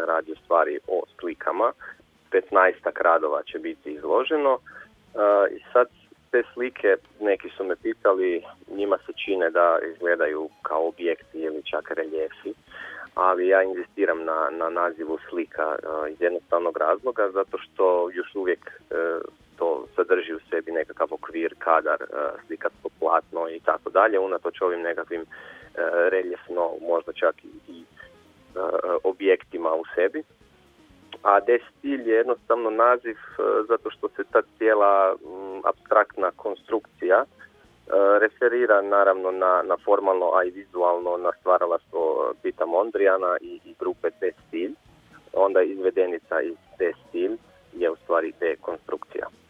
se radi u stvari o slikama. 15 radova će biti izloženo. I sad te slike, neki su me pitali, njima se čine da izgledaju kao objekti ili čak reljefi, ali ja inzistiram na nazivu slika iz jednostavnog razloga, zato što još uvijek to sadrži u sebi nekakav okvir, kadar, slikatsko platno i tako dalje, unatoč ovim nekakvim reljefno, možda čak i objektima u sebi. A destilj je jednostavno naziv zato što se ta cijela apstraktna konstrukcija referira naravno na formalno, a i vizualno na stvaralaštvo Pita Mondriana i grupe Destilj. Onda izvedenica iz Destilj je u stvari dekonstrukcija.